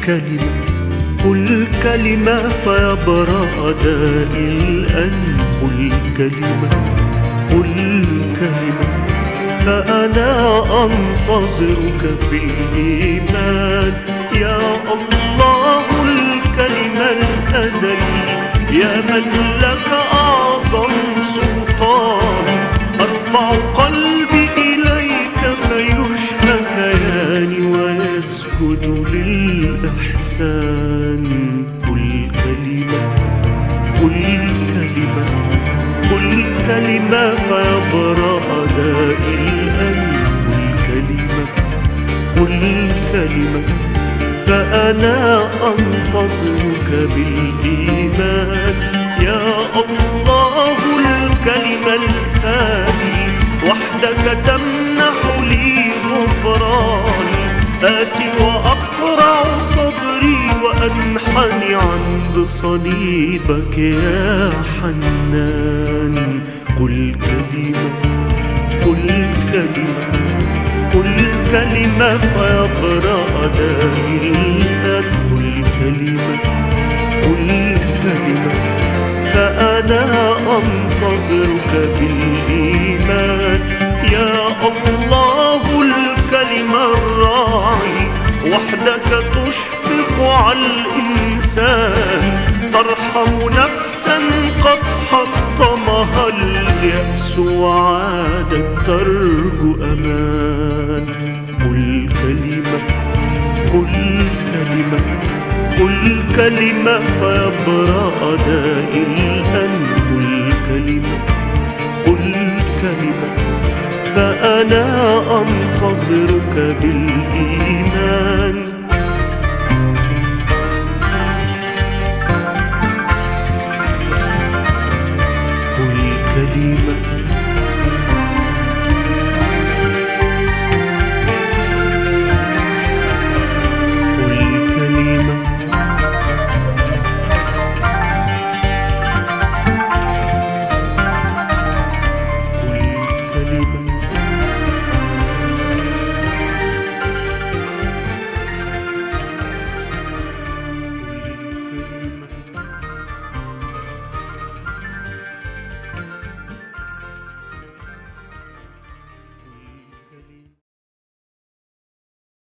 كلمة قل كلمة فيبرأ دائي الآن. قل كلمة قل كلمة فأنا أنتظرك بالإيمان. يا الله الكلمة الأزلي يا من لك أعظم سلطان، أرفع قلبي إليك فيشفى كياني ويسجد للإحسان. قل كلمة قل كلمة قل كلمة فيبرأ دائي الآن. قل كلمة قل كلمة فأنا أنتظرك بالإيمان. يا الله الكلمة الفاني وحدك تمنح لي غفران، آتي وأقرع صدري وأنحني عند صليبك يا حنان. قل كلمة قل كلمة قل كلمة فيبرأ دائي الآن. قل كلمة قل كلمة فأنا أنتظرك بالإيمان. يا الله الكلمة الراعي وحدك تشفق على الإنسان، ترحم نفسا قد حطمها اليأس وعادت ترجو أمان. قل كلمة قل كلمة قل كلمة فيبرأ دائي الآن. قل كلمة قل كلمة فأنا أنتظرك بالإيمان.